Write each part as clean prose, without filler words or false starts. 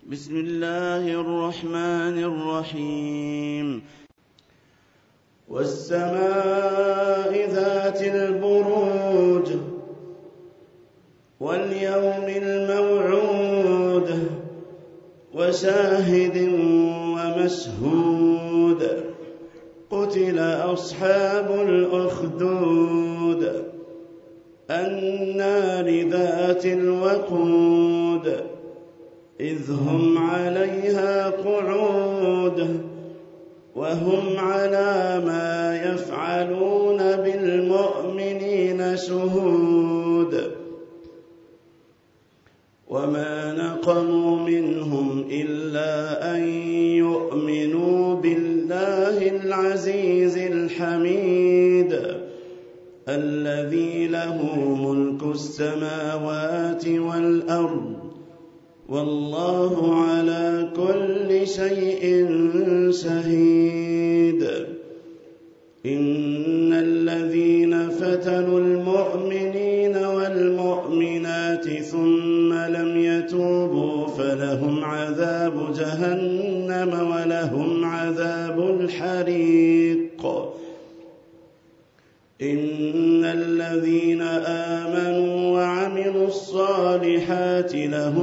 بسم الله الرحمن الرحيم والسماء ذات البروج واليوم الموعود وشاهد ومشهود قتل أصحاب الأخدود النار ذات الوقود إذ هم عليها قعود وهم على ما يفعلون بالمؤمنين شهود وما نقموا منهم إلا أن يؤمنوا بالله العزيز الحميد الذي له ملك السماوات والأرض والله على كل شيء شهيد إن الذين فتنوا المؤمنين والمؤمنات ثم لم يتوبوا فلهم عذاب جهنم ولهم عذاب الحريق إن الذين آمنوا وعملوا الصالحات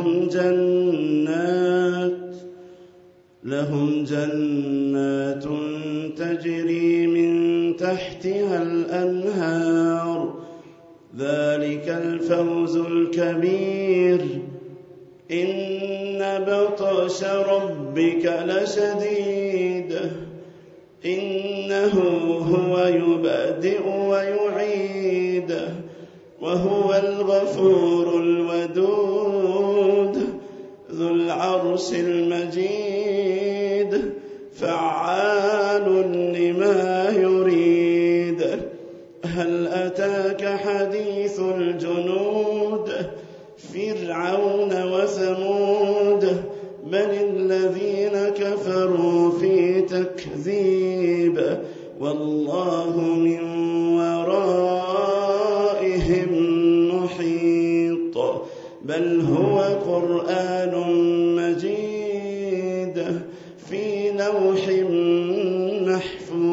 لهم جنات تجري من تحتها الأنهار ذلك الفوز الكبير إن بطش ربك لشديد إنه هو يبدئ ويعيد وهو الغفور الودود ذو العرش المجيد فعال لما يريد هل أتاك حديث الجنود فرعون وثمود بل الذين كفروا في تكذيب والله من ورائهم محيط بل هو قرآن مجيد في لوح محفوظ